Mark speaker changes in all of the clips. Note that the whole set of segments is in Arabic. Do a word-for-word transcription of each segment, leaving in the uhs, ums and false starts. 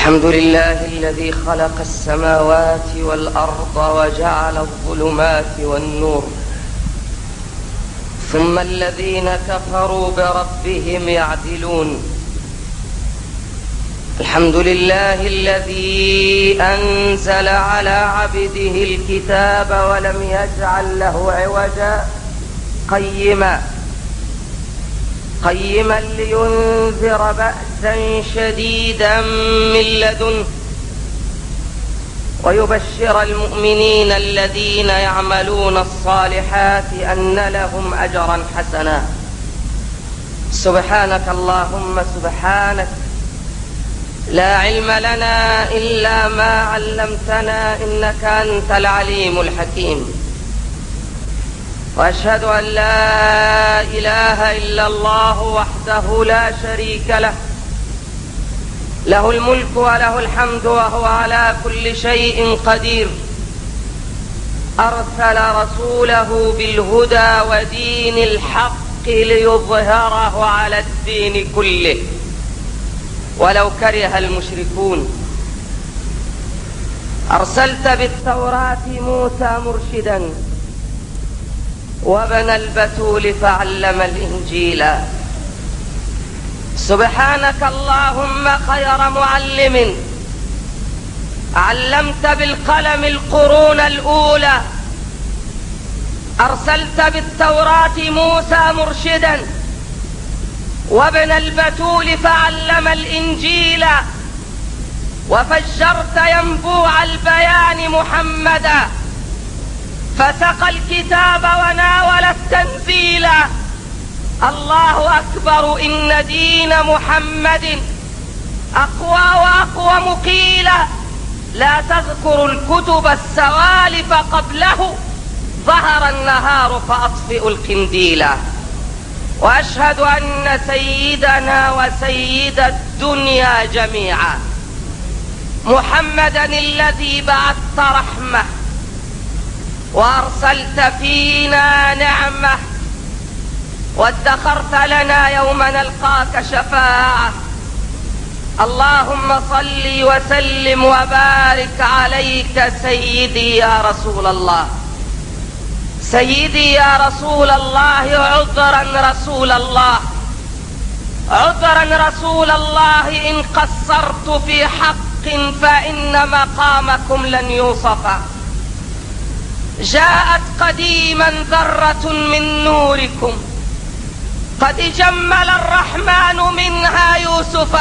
Speaker 1: الحمد لله الذي خلق السماوات والأرض وجعل الظلمات والنور، ثم الذين كفروا بربهم يعدلون. الحمد لله الذي أنزل على عبده الكتاب ولم يجعل له عوجا قيما قيما لينذر بأسا شديدا من لدنه ويبشر المؤمنين الذين يعملون الصالحات أن لهم أجرا حسنا. سبحانك اللهم سبحانك، لا علم لنا إلا ما علمتنا إنك أنت العليم الحكيم. وأشهد أن لا إله إلا الله وحده لا شريك له، له الملك وله الحمد وهو على كل شيء قدير. أرسل رسوله بالهدى ودين الحق ليظهره على الدين كله ولو كره المشركون. أرسلت بالتوراة موسى مرشدا، وابن البتول فعلم الإنجيل. سبحانك اللهم خير معلم، علمت بالقلم القرون الأولى. أرسلت بالتوراة موسى مرشدا، وابن البتول فعلم الإنجيل. وفجرت ينبوع البيان محمدا، فسقى الكتاب وناول التنزيل. الله أكبر، إن دين محمد أقوى وأقوى مقيلا. لا تذكر الكتب السوالف قبله، ظهر النهار فأطفئ القنديل. وأشهد أن سيدنا وسيد الدنيا جميعا محمدا الذي بعثت رحمة وأرسلت فينا نعمة، وادخرت لنا يوم نلقاك شفاعة. اللهم صل وسلم وبارك عليك سيدي يا رسول الله. سيدي يا رسول الله، عذرا رسول الله، عذرا رسول الله إن قصرت في حق، فإن مقامكم لن يوصف. جاءت قديما ذرة من نوركم، قد جمل الرحمن منها يوسف.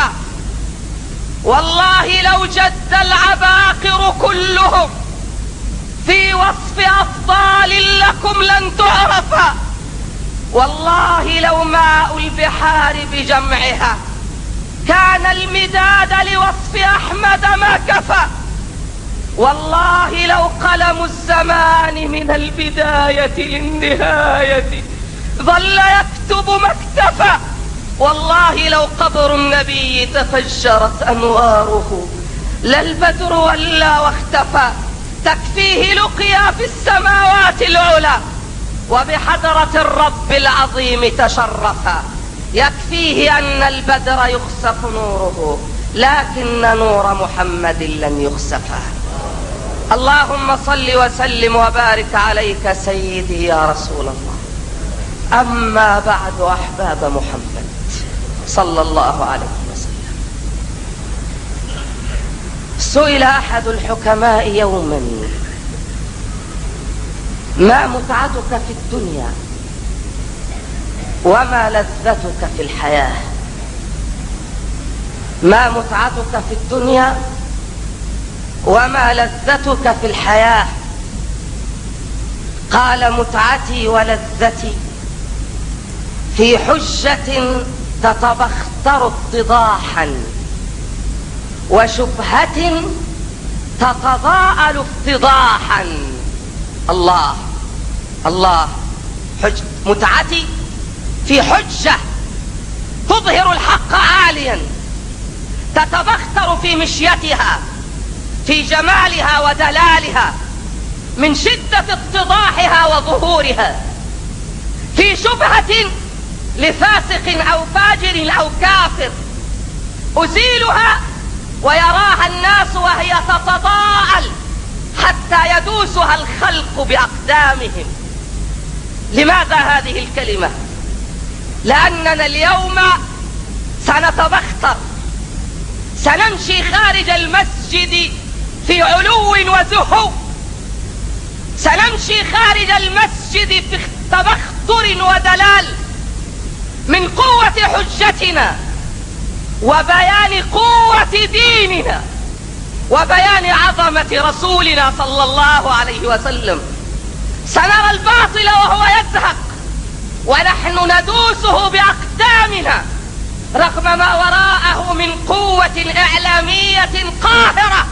Speaker 1: والله لو جد العباقر كلهم في وصف أفضال لكم لن تعرف. والله لو ماء البحار بجمعها كان المداد لوصف أحمد ما كفى. والله لو قلم الزمان من البداية للنهاية ظل يكتب ما اكتفى. والله لو قبر النبي تفجرت أنواره لا البدر ولا واختفى. تكفيه لقيا في السماوات العلى، وبحضرة الرب العظيم تشرفا. يكفيه أن البدر يخسف نوره، لكن نور محمد لن يخسفا. اللهم صل وسلم وبارك عليك سيدي يا رسول الله. أما بعد، أحباب محمد صلى الله عليه وسلم، سئل أحد الحكماء يوما: ما متعتك في الدنيا وما لذتك في الحياة؟ ما متعتك في الدنيا وما لذتك في الحياة؟ قال: متعتي ولذتي في حجة تتبختر اتضاحا، وشبهة تتضاءل افتضاحا. الله الله. حج متعتي في حجة تظهر الحق عاليا، تتبختر في مشيتها، في جمالها ودلالها، من شدة اتضاحها وظهورها. في شبهة لفاسق أو فاجر أو كافر أزيلها ويراها الناس وهي تتضاءل حتى يدوسها الخلق بأقدامهم. لماذا هذه الكلمة؟ لأننا اليوم سنتبختر، سنمشي خارج المسجد في علو وزهو، سنمشي خارج المسجد في تبختر ودلال من قوة حجتنا وبيان قوة ديننا وبيان عظمة رسولنا صلى الله عليه وسلم. سنرى الباطل وهو يزهق ونحن ندوسه بأقدامنا رغم ما وراءه من قوة إعلامية قاهرة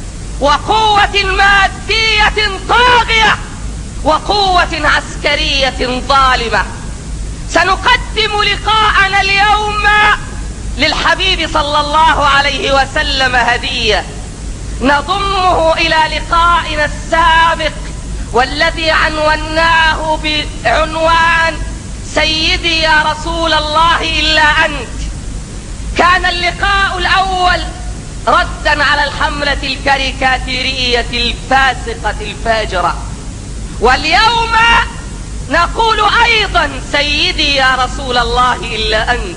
Speaker 1: وقوة مادية طاغية وقوة عسكرية ظالمة. سنقدم لقاءنا اليوم للحبيب صلى الله عليه وسلم هدية نضمه إلى لقائنا السابق والذي عنوناه بعنوان سيدي يا رسول الله إلا أنت. كان اللقاء الأول ردا على الحملة الكاريكاتيرية الفاسقة الفاجرة، واليوم نقول أيضا سيدي يا رسول الله إلا أنت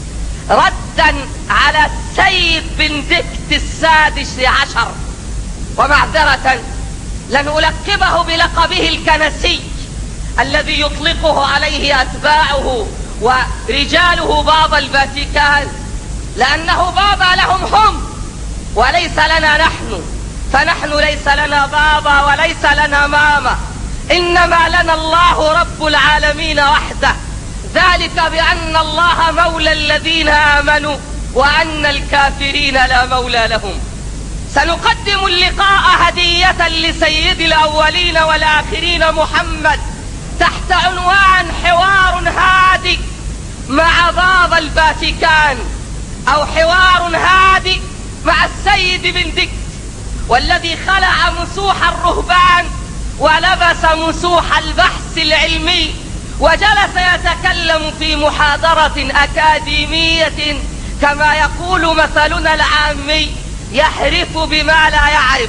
Speaker 1: ردا على السيد بندكت السادس عشر. ومعذرة لن ألقبه بلقبه الكنسي الذي يطلقه عليه أتباعه ورجاله بابا الفاتيكان، لأنه بابا لهم هم وليس لنا نحن، فنحن ليس لنا بابا وليس لنا ماما، إنما لنا الله رب العالمين وحده، ذلك بأن الله مولى الذين آمنوا وأن الكافرين لا مولى لهم. سنقدم اللقاء هدية لسيد الأولين والآخرين محمد تحت عنوان حوار هادئ مع بابا الفاتيكان، أو حوار هادئ مع السيد بندكت، والذي خلع مسوح الرهبان ولبس مسوح البحث العلمي وجلس يتكلم في محاضرة أكاديمية كما يقول مثلنا العامي يحرف بما لا يعرف.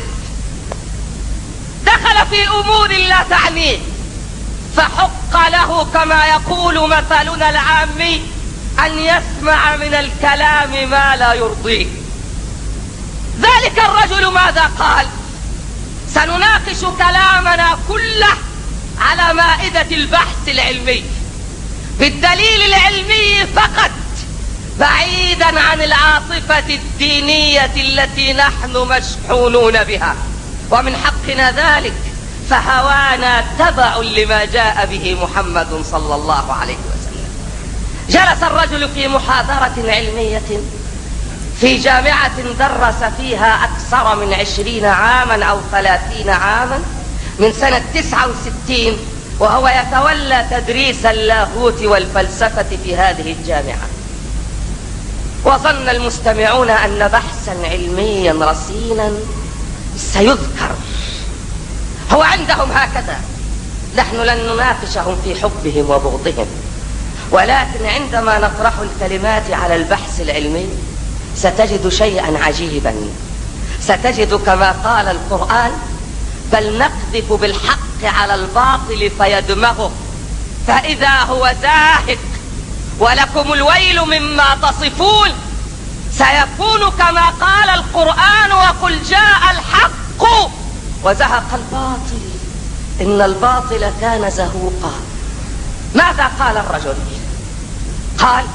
Speaker 1: دخل في أمور لا تعنيه فحق له كما يقول مثلنا العامي أن يسمع من الكلام ما لا يرضيه. ذلك الرجل ماذا قال؟ سنناقش كلامنا كله على مائدة البحث العلمي بالدليل العلمي فقط، بعيدا عن العاطفة الدينية التي نحن مشحونون بها، ومن حقنا ذلك، فهوانا تبع لما جاء به محمد صلى الله عليه وسلم. جلس الرجل في محاضرة علمية في جامعة درس فيها أكثر من عشرين عاما أو ثلاثين عاما من سنة تسعة وستين، وهو يتولى تدريس اللاهوت والفلسفة في هذه الجامعة. وظن المستمعون أن بحثا علميا رصينا سيذكر، هو عندهم هكذا. نحن لن نناقشهم في حبهم وبغضهم، ولكن عندما نطرح الكلمات على البحث العلمي ستجد شيئا عجيبا، ستجد كما قال القرآن: بل نقذف بالحق على الباطل فيدمغه فإذا هو زاهق ولكم الويل مما تصفون. سيكون كما قال القرآن: وقل جاء الحق وزهق الباطل إن الباطل كان زهوقا. ماذا قال الرجل؟ قال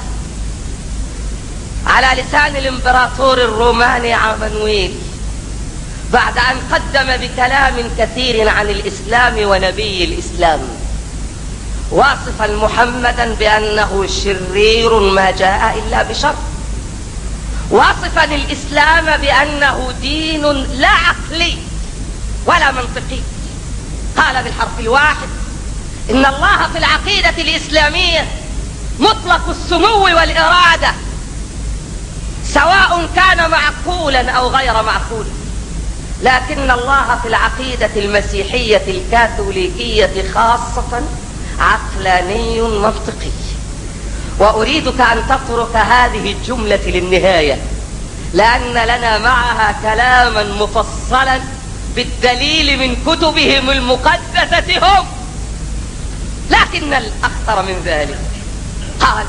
Speaker 1: على لسان الامبراطور الروماني عمانويل بعد أن قدم بكلام كثير عن الإسلام ونبي الإسلام، واصفا محمدا بأنه شرير ما جاء إلا بشر، واصفا الإسلام بأنه دين لا عقلي ولا منطقي. قال بالحرف الواحد: إن الله في العقيدة الإسلامية مطلق السمو والإرادة، سواء كان معقولا أو غير معقول، لكن الله في العقيدة المسيحية الكاثوليكية خاصة عقلاني منطقي. وأريدك أن تترك هذه الجملة للنهاية، لأن لنا معها كلاما مفصلا بالدليل من كتبهم المقدسة هم. لكن الأخطر من ذلك قال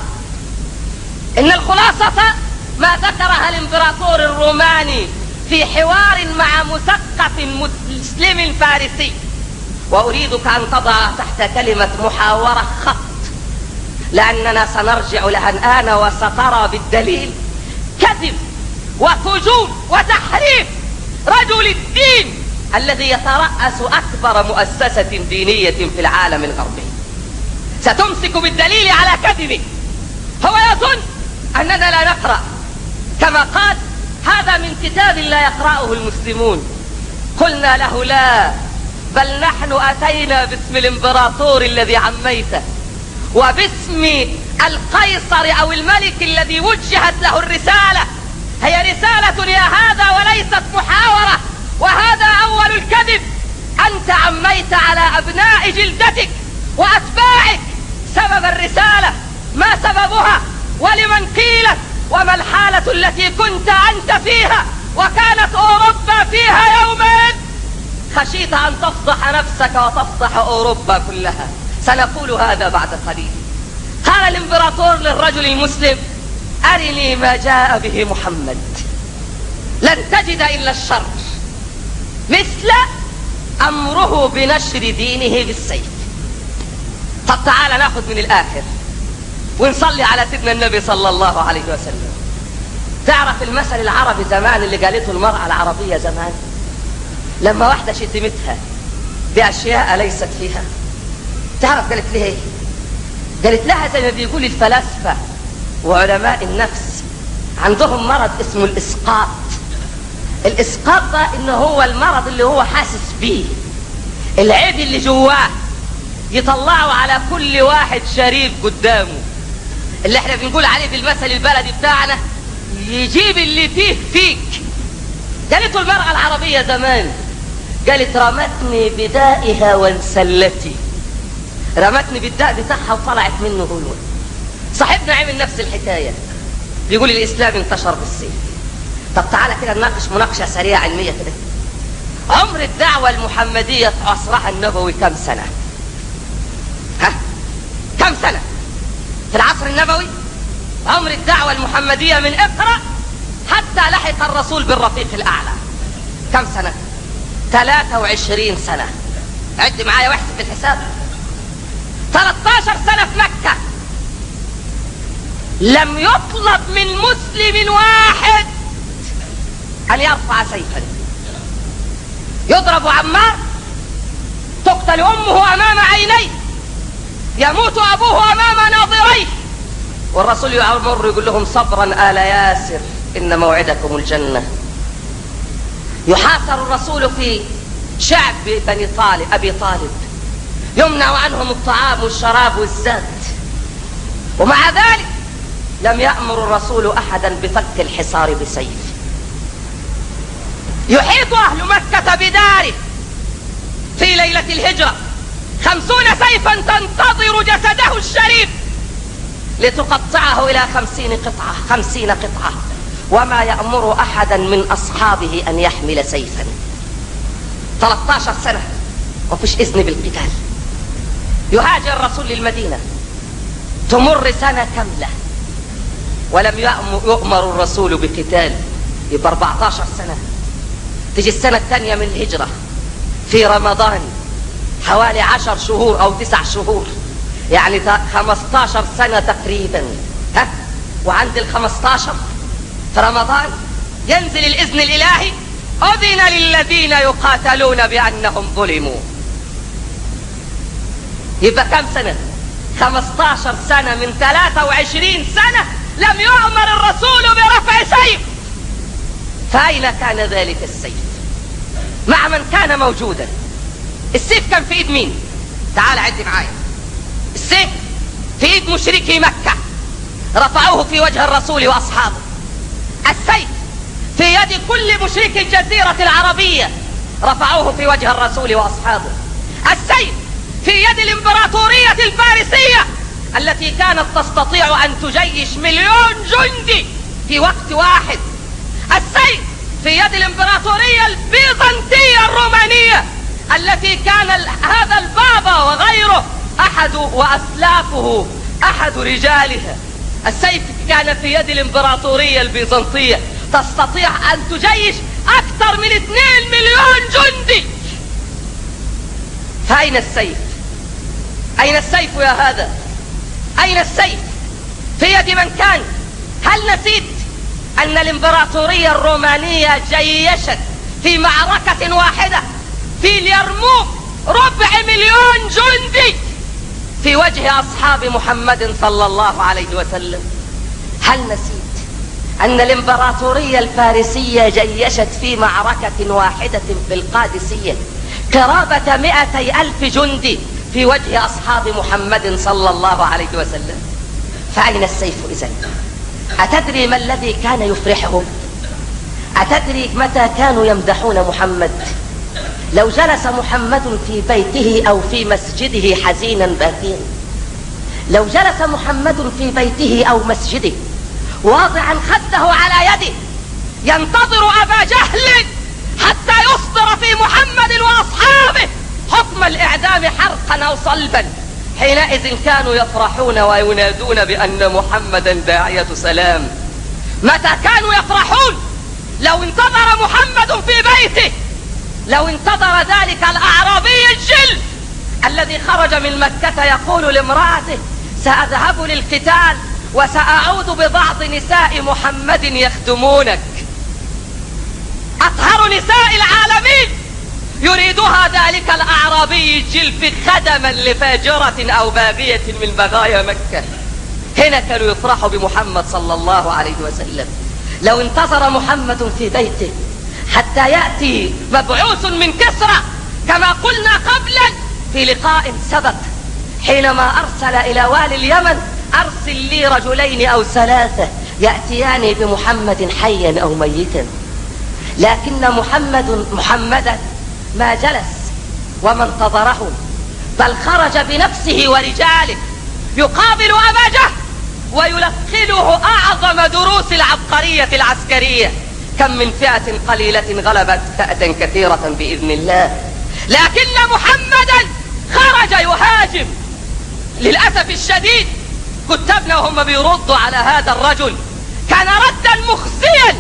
Speaker 1: إن الخلاصة ما ذكرها الإمبراطور الروماني في حوار مع مثقف مسلم فارسي، وأريدك أن تضع تحت كلمة محاورة خط، لأننا سنرجع لها الآن وسترى بالدليل كذب وفجور وتحريف رجل الدين الذي يترأس أكبر مؤسسة دينية في العالم الغربي. ستمسك بالدليل على كذبه. هو يظن أننا لا نقرأ، كما قال هذا من كتاب لا يقرأه المسلمون. قلنا له لا، بل نحن أتينا باسم الإمبراطور الذي عميته، وباسم القيصر أو الملك الذي وجهت له الرسالة. هي رسالة يا هذا وليست محاورة، وهذا أول الكذب. أنت عميت على أبناء جلدتك وأتباعك سبب الرسالة، ما سببها ولمن قيلت، وما الحالة التي كنت أنت فيها وكانت أوروبا فيها يومين. خشيت أن تفضح نفسك وتفضح أوروبا كلها. سنقول هذا بعد قليل. قال الإمبراطور للرجل المسلم أرني ما جاء به محمد، لن تجد إلا الشر، مثل أمره بنشر دينه بالسيف. طب تعال ناخذ من الآخر ونصلي على سيدنا النبي صلى الله عليه وسلم. تعرف المثل العربي زمان اللي قالته المرأة العربية زمان لما واحدة شتمتها بأشياء ليست فيها؟ تعرف قالت لها ايه؟ قالت لها زي ما بيقول الفلاسفة وعلماء النفس عندهم مرض اسمه الإسقاط. الإسقاط ده إنه هو المرض اللي هو حاسس بيه، العيب اللي جواه يطلعه على كل واحد شريف قدامه، اللي احنا بنقول عليه بالمثل البلدي بتاعنا يجيب اللي فيه فيك. قالته المرأة العربية زمان، قالت رمتني بدائها وانسلتي، رمتني بالداء بتاعها وطلعت منه هلوة. صاحبنا عمل نفس الحكاية، بيقول الإسلام انتشر بالسيف. طب تعالى كده نناقش مناقشة سريعة علمية كده. عمر الدعوة المحمدية في عصرها النبوي كم سنة؟ ها؟ كم سنة؟ في العصر النبوي عمر الدعوة المحمدية من اقرأ حتى لحق الرسول بالرفيق الأعلى كم سنة؟ ثلاثة وعشرين سنة. عد معايا واحسب بالحساب. ثلاثة عشر سنة في مكة لم يطلب من مسلم واحد أن يرفع سيفا. يضرب عمار، تقتل أمه أمام عينيه، يموت أبوه أمام ناظريه، والرسول يأمر يقول لهم صبرا آل ياسر إن موعدكم الجنة. يحاصر الرسول في شعب بني طالب أبي طالب، يمنع عنهم الطعام والشراب والزاد، ومع ذلك لم يأمر الرسول أحدا بفك الحصار بسيف. يحيط أهل مكة بداره في ليلة الهجرة خمسون سيفا تنتظر جسده الشريف لتقطعه إلى خمسين قطعة خمسين قطعة، وما يأمر أحدا من أصحابه أن يحمل سيفا. ثلاثة عشر سنة وفيش إذن بالقتال. يهاجر الرسول للمدينة، تمر سنة كاملة ولم يؤمر الرسول بقتال، يبقى أربعة عشر سنة. تجي السنة الثانية من الهجرة في رمضان حوالي عشر شهور أو تسع شهور، يعني خمسة عشر سنة تقريبا. ها؟ وعند الخمسة عشر في رمضان ينزل الإذن الإلهي، أذن للذين يقاتلون بأنهم ظلموا. يبقى كم سنة؟ خمسة عشر سنة من ثلاثة وعشرين سنة لم يؤمر الرسول برفع سيف. فأين كان ذلك السيف؟ مع من كان موجودا. السيف كان في ايد مين؟ تعال عد معايا. السيف في ايد مشركي مكة، رفعوه في وجه الرسول واصحابه. السيف في يد كل مشرك الجزيرة العربية، رفعوه في وجه الرسول واصحابه. السيف في يد الامبراطورية الفارسية التي كانت تستطيع ان تجيش مليون جندي في وقت واحد. الإمبراطورية البيزنطية الرومانية التي كان هذا البابا وغيره أحد وأسلافه أحد رجالها. السيف كان في يد الإمبراطورية البيزنطية، تستطيع أن تجيش أكثر من اثنين مليون جندي. فأين السيف؟ أين السيف يا هذا؟ أين السيف؟ في يد من كان؟ هل نسيت أن الإمبراطورية الرومانية جيشت في معركة واحدة في اليرموك ربع مليون جندي في وجه أصحاب محمد صلى الله عليه وسلم؟ هل نسيت أن الإمبراطورية الفارسية جيشت في معركة واحدة في القادسية قرابة مئتي ألف جندي في وجه أصحاب محمد صلى الله عليه وسلم؟ فأين السيف إذن؟ أتدري ما الذي كان يفرحهم؟ أتدري متى كانوا يمدحون محمد؟ لو جلس محمد في بيته أو في مسجده حزينا باكيا، لو جلس محمد في بيته أو مسجده واضعا خده على يده ينتظر أبا جهل حتى يصدر في محمد وأصحابه حكم الإعدام حرقا أو صلبا، حينئذ كانوا يفرحون وينادون بأن محمدا داعية سلام. متى كانوا يفرحون؟ لو انتظر محمد في بيته، لو انتظر ذلك الأعرابي الجل الذي خرج من مكة يقول لامرأته سأذهب للقتال وسأعود ببعض نساء محمد يخدمونك، أطهر نساء العالمين يريدها ذلك الأعرابي الجلف خدما لفاجرة أو باغية من بغايا مكة. هنا كانوا يفرحوا بمحمد صلى الله عليه وسلم. لو انتظر محمد في بيته حتى يأتي مبعوث من كسرى كما قلنا قبلا في لقاء سبق حينما أرسل إلى والي اليمن أرسل لي رجلين أو ثلاثة يأتيان بمحمد حيا أو ميتا، لكن محمد محمدا ما جلس وما انتظره، بل خرج بنفسه ورجاله يقابل أبا جهل ويلقنه أعظم دروس العبقرية العسكرية. كم من فئة قليلة غلبت فئة كثيرة بإذن الله، لكن محمدا خرج يهاجم. للأسف الشديد كتبنا وهم بيردوا على هذا الرجل كان ردا مخزيا،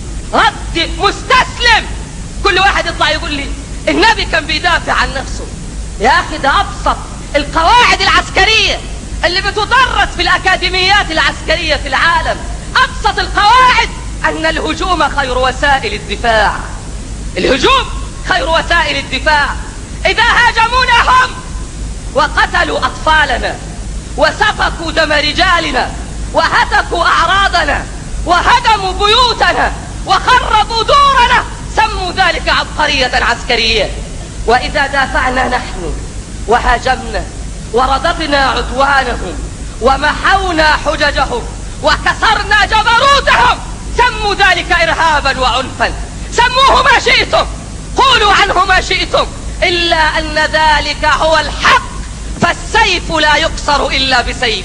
Speaker 1: رد مستسلم. كل واحد يطلع يقول لي النبي كان بيدافع عن نفسه. يا أخي ده أبسط القواعد العسكرية اللي بتدرس في الأكاديميات العسكرية في العالم، أبسط القواعد أن الهجوم خير وسائل الدفاع. الهجوم خير وسائل الدفاع. إذا هاجمونا هم وقتلوا أطفالنا وسفكوا دم رجالنا وهتكوا أعراضنا وهدموا بيوتنا وخربوا دورنا سموا ذلك عبقرية عسكرية. وإذا دافعنا نحن وهاجمنا ورددنا عدوانهم ومحونا حججهم وكسرنا جبروتهم سموا ذلك إرهابا وعنفا. سموه ما شئتم، قولوا عنه ما شئتم، إلا أن ذلك هو الحق. فالسيف لا يكسر إلا بسيف،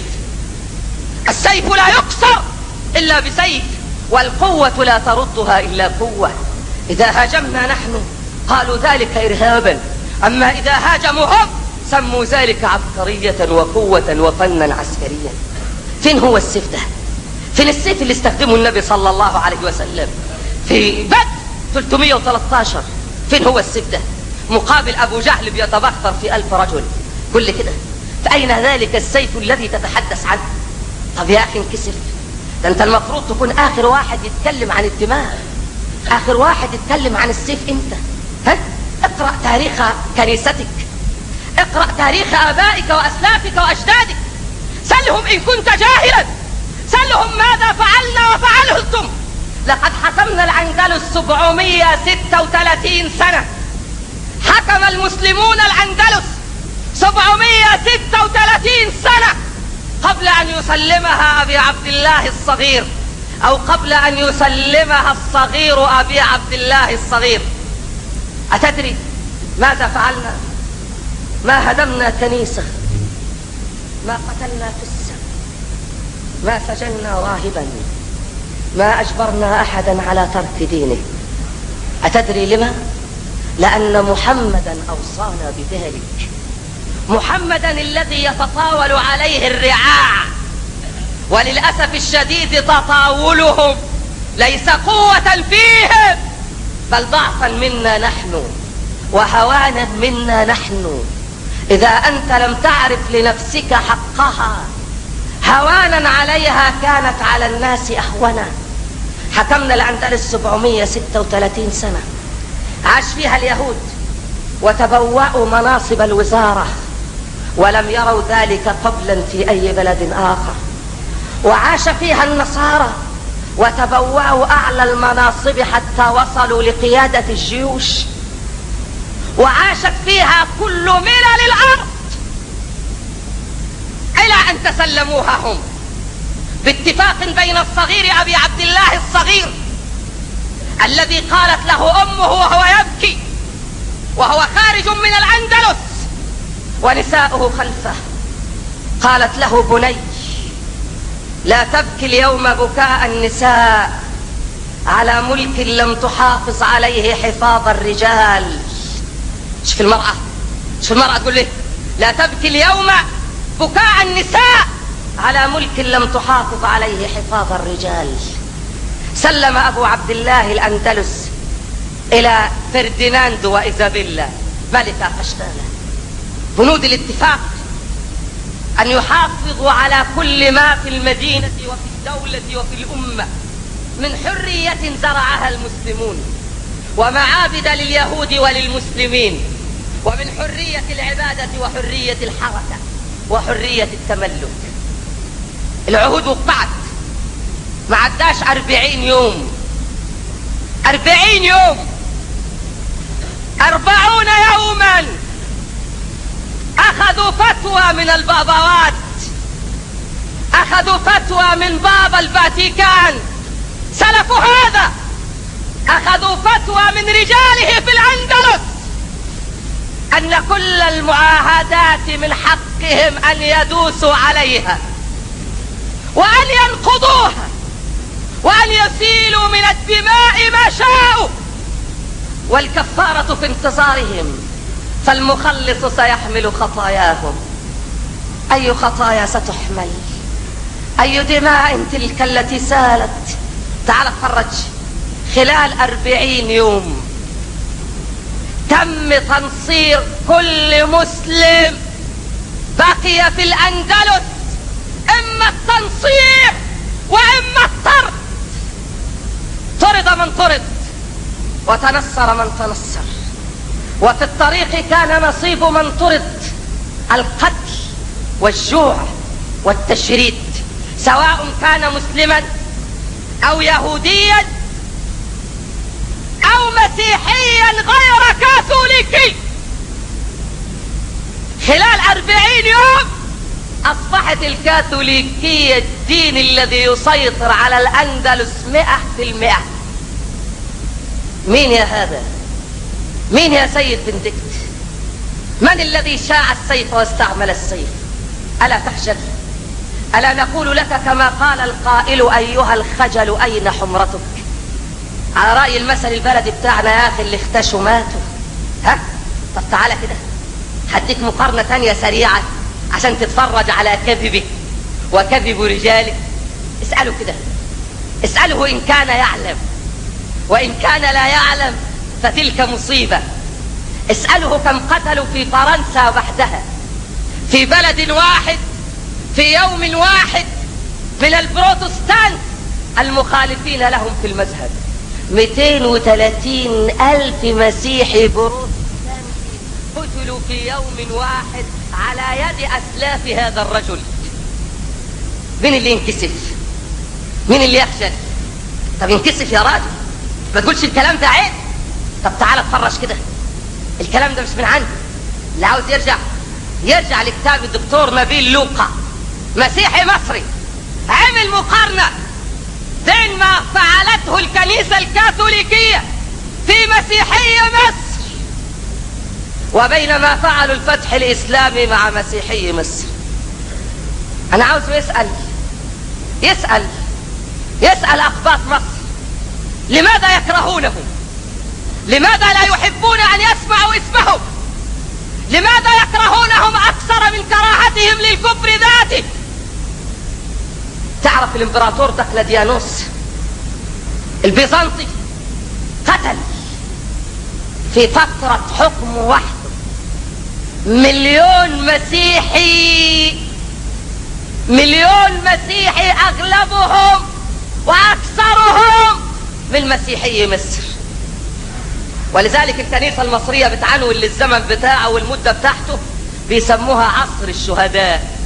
Speaker 1: السيف لا يكسر إلا بسيف، والقوة لا تردها إلا قوة. إذا هاجمنا نحن قالوا ذلك إرهابا، أما إذا هاجموا هم سموا ذلك عبقرية وقوة وفنا عسكريا. فين هو السيف ده؟ فين السيف اللي استخدمه النبي صلى الله عليه وسلم في بدر ثلاثمئة وثلاثة عشر؟ فين هو السيف ده مقابل أبو جهل بيتبختر في ألف رجل كل كده؟ فأين ذلك السيف الذي تتحدث عنه؟ طب يا أخي انكسف، ده أنت المفروض تكون آخر واحد يتكلم عن الدماء، آخر واحد يتكلم عن السيف أنت. ها؟ اقرأ تاريخ كنيستك، اقرأ تاريخ آبائك وأسلافك وأجدادك، سلهم إن كنت جاهلا، سلهم ماذا فعلنا وفعلتم. لقد حكمنا الأندلس سبعمئة وستة وثلاثين سنة، حكم المسلمون الأندلس سبعمئة وستة وثلاثين سنة قبل أن يسلمها أبي عبد الله الصغير، أو قبل أن يسلمها الصغير أبي عبد الله الصغير. أتدري ماذا فعلنا؟ ما هدمنا كنيسة، ما قتلنا فسا، ما سجننا راهبا، ما أجبرنا أحدا على ترك دينه. أتدري لما؟ لأن محمدا أوصانا بذلك، محمدا الذي يتطاول عليه الرعاع، وللأسف الشديد تطاولهم ليس قوة فيهم بل ضعفا منا نحن وهوانا منا نحن. إذا أنت لم تعرف لنفسك حقها هوانا عليها كانت على الناس أهونا. حكمنا الأندلس سبعمائة وستة وثلاثين سنة عاش فيها اليهود وتبوأوا مناصب الوزارة ولم يروا ذلك قبلا في أي بلد آخر، وعاش فيها النصارى وتبوأوا أعلى المناصب حتى وصلوا لقيادة الجيوش، وعاشت فيها كل ملل الأرض إلى أن تسلموها هم باتفاق بين الصغير أبي عبد الله الصغير الذي قالت له أمه وهو يبكي وهو خارج من الأندلس ونساؤه خلفه، قالت له بني لا تبكي اليوم بكاء النساء على ملك لم تحافظ عليه حفاظ الرجال. شوف المرأة، شوف المرأة تقول لي لا تبكي اليوم بكاء النساء على ملك لم تحافظ عليه حفاظ الرجال. سلم أبو عبد الله الأندلس إلى فرديناند وإيزابيلا ملكة قشتالة. بنود الاتفاق أن يحافظوا على كل ما في المدينة وفي الدولة وفي الأمة من حرية زرعها المسلمون ومعابد لليهود وللمسلمين، ومن حرية العبادة وحرية الحركة وحرية التملك. العهود وقعت ما عداش أربعين يوم، أربعين يوم، أربعون يوما أخذوا فتوى من البابوات، أخذوا فتوى من بابا الفاتيكان سلف هذا، أخذوا فتوى من رجاله في الأندلس أن كل المعاهدات من حقهم أن يدوسوا عليها وأن ينقضوها وأن يسيلوا من الدماء ما شاءوا، والكفارة في انتظارهم، فالمخلص سيحمل خطاياهم. أي خطايا ستحمل؟ أي دماء تلك التي سالت؟ تعال اتفرج، خلال أربعين يوم تم تنصير كل مسلم بقي في الأندلس، إما التنصير وإما الطرد. طرد من طرد وتنصر من تنصر، وفي الطريق كان نصيب من طرد القتل والجوع والتشريد، سواء كان مسلما أو يهوديا أو مسيحيا غير كاثوليكي. خلال أربعين يوم أصبحت الكاثوليكية الدين الذي يسيطر على الأندلس مئة في المئة. مين يا هذا؟ مين يا سيد بندكت؟ من الذي شاع السيف واستعمل السيف؟ ألا تخجل؟ ألا نقول لك كما قال القائل أيها الخجل أين حمرتك؟ على رأي المثل البلدي بتاعنا يا أخي اللي اختشوا ماتوا. ها؟ طب تعالى كده هديك مقارنة تانية سريعة عشان تتفرج على كذبه وكذب رجاله. اسأله كده، اسأله إن كان يعلم، وإن كان لا يعلم فتلك مصيبة. اسأله كم قتلوا في فرنسا وحدها في بلد واحد في يوم واحد من البروتستانت المخالفين لهم في المذهب. مئتين وثلاثين ألف مسيحي بروتستانتي قتلوا في يوم واحد على يد أسلاف هذا الرجل. مين اللي ينكسف؟ مين اللي يخجل؟ طب ينكسف يا راجل، ما تقولش الكلام ده عيب. طب تعالى اتفرج كده، الكلام ده مش من عندي. اللي عاوز يرجع يرجع لكتاب الدكتور نبيل لوقا مسيحي مصري، عمل مقارنة بين ما فعلته الكنيسة الكاثوليكية في مسيحية مصر وبين ما فعل الفتح الإسلامي مع مسيحي مصر. أنا عاوز يسأل يسأل يسأل أقباط مصر لماذا يكرهونهم؟ لماذا لا يحبون أن يسمعوا اسمهم؟ لماذا يكرهونهم أكثر من كراهتهم للكفر ذاته؟ تعرف الإمبراطور دقلديانوس البيزنطي قتل في فترة حكم وحده مليون مسيحي، مليون مسيحي أغلبهم وأكثرهم من مسيحي مصر. ولذلك الكنيسة المصرية بتعنون للزمن بتاعه والمدة بتاعته بيسموها عصر الشهداء.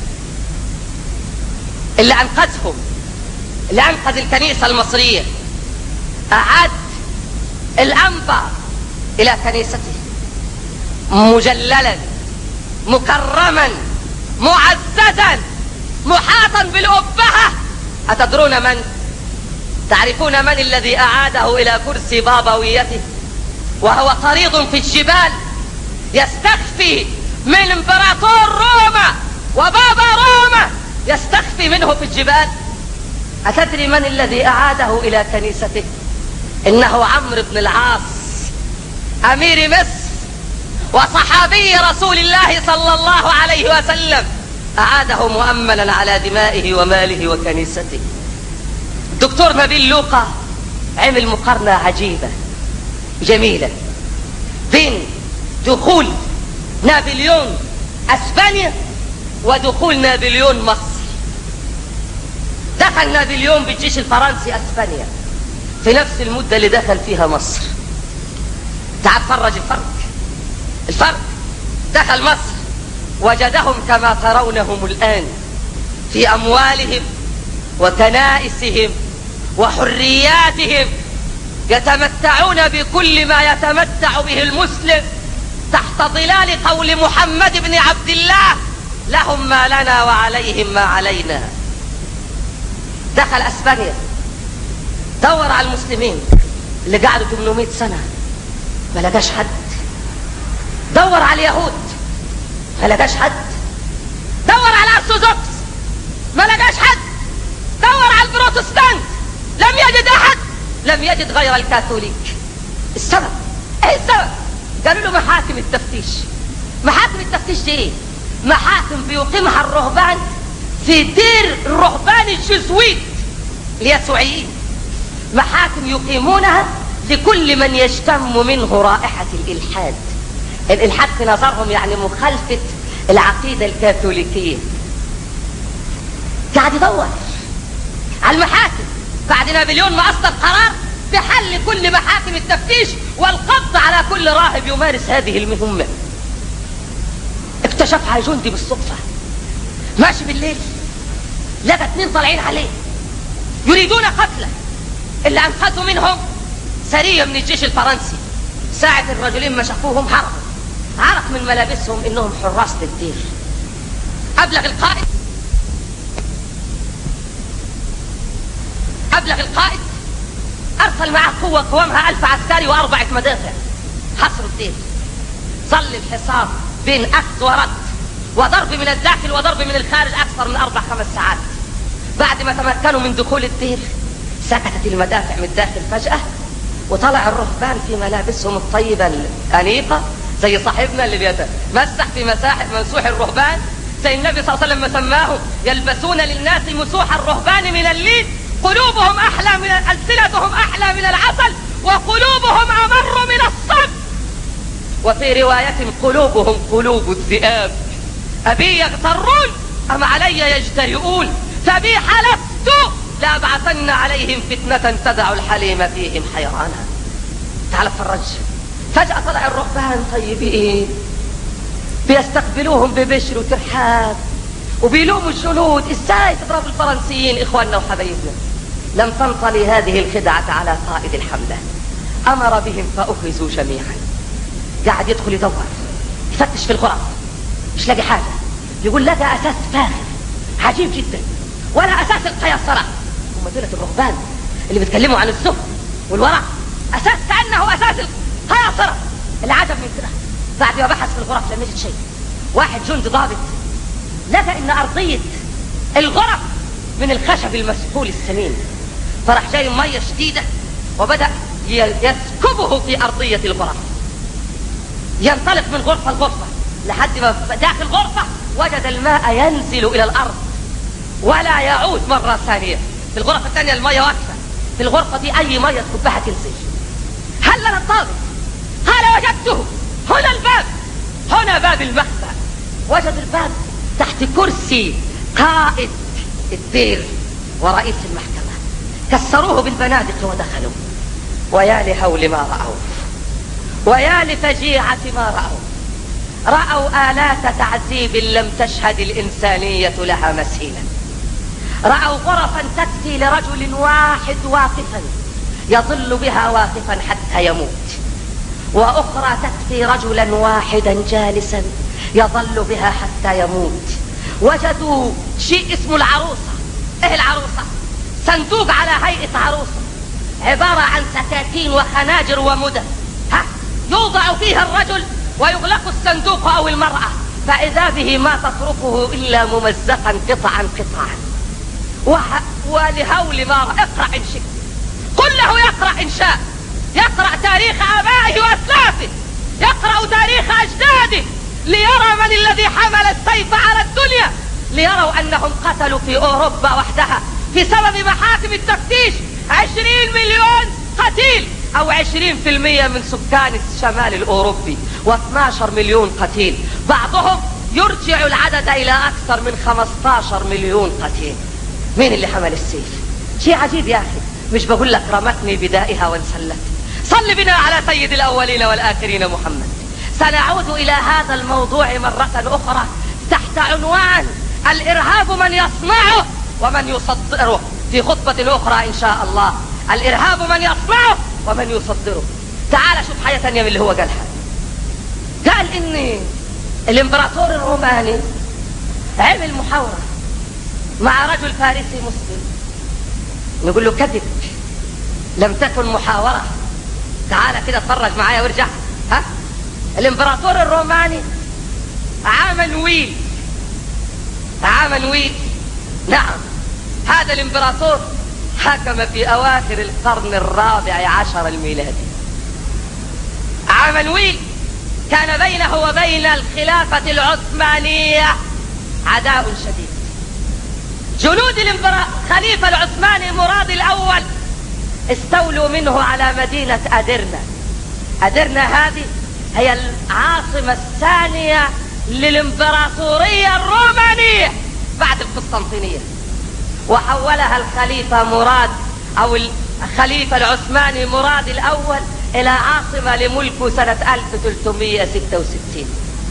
Speaker 1: اللي أنقذهم، اللي أنقذ الكنيسة المصرية، أعاد الأنبا إلى كنيسته مجللا مكرما معززا محاطا بالأبهة. أتدرون من؟ تعرفون من الذي أعاده إلى كرسي بابويته وهو طريد في الجبال يستخفي من إمبراطور روما وبابا روما، يستخفي منه في الجبال؟ أتدري من الذي أعاده إلى كنيسته؟ إنه عمرو بن العاص أمير مصر وصحابي رسول الله صلى الله عليه وسلم، أعاده مؤمنا على دمائه وماله وكنيسته. دكتور نبيل لوقا عمل مقارنة عجيبة جميلة بين دخول نابليون أسبانيا ودخول نابليون مصر. دخل نابليون بالجيش الفرنسي أسبانيا في نفس المدة اللي دخل فيها مصر. تعال فرج الفرق الفرق دخل مصر وجدهم كما ترونهم الآن في أموالهم وكنائسهم وحرياتهم، يتمتعون بكل ما يتمتع به المسلم تحت ظلال قول محمد بن عبد الله: لهم ما لنا وعليهم ما علينا. دخل أسبانيا دور على المسلمين اللي قعدوا ثمانمائة سنة ما لقاش حد. دور على اليهود ما لقاش حد. دور على الأرثوذكس ما لقاش حد. دور على البروتستانت لم يجد أحد، لم يجد غير الكاثوليك. السبب ايه السبب؟ قالوا له محاكم التفتيش. محاكم التفتيش دي ايه؟ محاكم بيقيمها الرهبان في دير الرهبان الجزويت اليسوعيين، محاكم يقيمونها لكل من يشتم منه رائحة الإلحاد. الإلحاد في نظرهم يعني مخالفة العقيدة الكاثوليكية. قاعد يدور على المحاكم بعد نابليون ما أصدر قرار بحل كل محاكم التفتيش والقبض على كل راهب يمارس هذه المهمة. اكتشفها جندي بالصدفة ماشي بالليل، لقى اتنين طالعين عليه يريدون قتله. اللي أنقذوا منهم سرية من الجيش الفرنسي. ساعة الرجلين ما شافوهم هربوا، عرف من ملابسهم انهم حراس للدير. ابلغ القائد ابلغ القائد ارسل معه قوة قوامها الف عسكري واربعة مدافع حصروا الدير. ظل الحصار بين اخذ ورد وضرب من الداخل وضرب من الخارج اكثر من اربع خمس ساعات. بعد ما تمكنوا من دخول الدير سكتت المدافع من الداخل فجأة، وطلع الرهبان في ملابسهم الطيبة الأنيقة زي صاحبنا اللي بيتمسح في مساحة منسوح الرهبان، زي النبي صلى الله عليه وسلم سماه: يلبسون للناس مسوح الرهبان من الليل، قلوبهم أحلى من ألسنتهم أحلى من العسل وقلوبهم أمر من الصب. وفي رواية: قلوبهم قلوب الذئاب، أبي يغترون أم علي يجترئون، فبي حلفت لأبعثن عليهم فتنة تدع الحليم فيهم حيرانا. تعال فرج. فجأة طلع الرهبان طيبين بيستقبلوهم ببشر وترحاب وبيلوموا الجنود: ازاي تضربوا الفرنسيين اخواننا وحبايبنا؟ لم تنطلي هذه الخدعة على قائد الحملة، امر بهم فاخذوا جميعا. قاعد يدخل يدور يفتش في الغرف مش لاقي حاجة. يقول: لقى اساس فاخر عجيب جدا ولا اساس القياصرة. هم دولة الرهبان اللي بيتكلموا عن الزهد والورع، اساس كأنه اساس القياصرة. العجب من كده بعد ما بحث في الغرف لم يجد شيء. واحد جندي ضابط لقى ان ارضية الغرف من الخشب المسحول السمين، فراح جاي مية شديدة وبدأ يسكبه في أرضية الغرف، ينطلق من غرفة لغرفة لحد ما داخل غرفة وجد الماء ينزل إلى الأرض ولا يعود مرة ثانية. في الغرفة الثانية المية واقفة، في الغرفة دي أي مية تكبها تنزل. هل لنا الطالب؟ قال وجدته هنا الباب، هنا باب المخبأ. وجد الباب تحت كرسي قائد الدير ورئيس المحكمة، كسروه بالبنادق ودخلوا. ويا لهول ما رأوا، ويا لفجيعة ما رأوا. رأوا آلات تعذيب لم تشهد الإنسانية لها مثيلا. رأوا غرفا تكفي لرجل واحد واقفا يظل بها واقفا حتى يموت، وأخرى تكفي رجلا واحدا جالسا يظل بها حتى يموت. وجدوا شيء اسمه العروسة. ايه العروسة؟ صندوق على هيئة عروسة، عبارة عن سكاكين وخناجر ومدى، ها يوضع فيها الرجل ويغلق الصندوق أو المرأة، فإذا به ما تتركه إلا ممزقا قطعا قطعا. وح... ولهول ما اقرأ إن شئت، قل له يقرأ إن شاء، يقرأ تاريخ آبائه وأسلافه، يقرأ تاريخ أجداده، ليرى من الذي حمل السيف على الدنيا، ليروا أنهم قتلوا في أوروبا وحدها في سبب محاكم التفتيش عشرين مليون قتيل، أو عشرين في المية من سكان الشمال الأوروبي، واثنى عشر مليون قتيل. بعضهم يرجع العدد إلى أكثر من خمسة عشر مليون قتيل. مين اللي حمل السيف؟ شيء عجيب يا أخي. مش بقول لك رمتني بدائها وانسلت. صل بنا على سيد الأولين والآخرين محمد. سنعود إلى هذا الموضوع مرة أخرى تحت عنوان الإرهاب من يصنعه ومن يصدره، في خطبة أخرى إن شاء الله. الإرهاب من يصنعه ومن يصدره. تعال شوف حاجة ثانية من اللي هو قالها. قال إن الإمبراطور الروماني عمل محاورة مع رجل فارسي مسلم. نقول له كذب، لم تكن محاورة. تعال كده اتفرج معايا وارجع. ها الإمبراطور الروماني عامنويل، عامنويل نعم، هذا الإمبراطور حكم في أواخر القرن الرابع عشر الميلادي. عامنويل كان بينه وبين الخلافة العثمانية عداء شديد. جنود الخليفة العثماني مراد الأول استولوا منه على مدينة أدرنا. أدرنا هذه هي العاصمة الثانية للإمبراطورية الرومانية بعد القسطنطينية، وحولها الخليفة مراد أو الخليفة العثماني مراد الأول إلى عاصمة لملكه سنة ألف وثلاثمئة وستة وستين.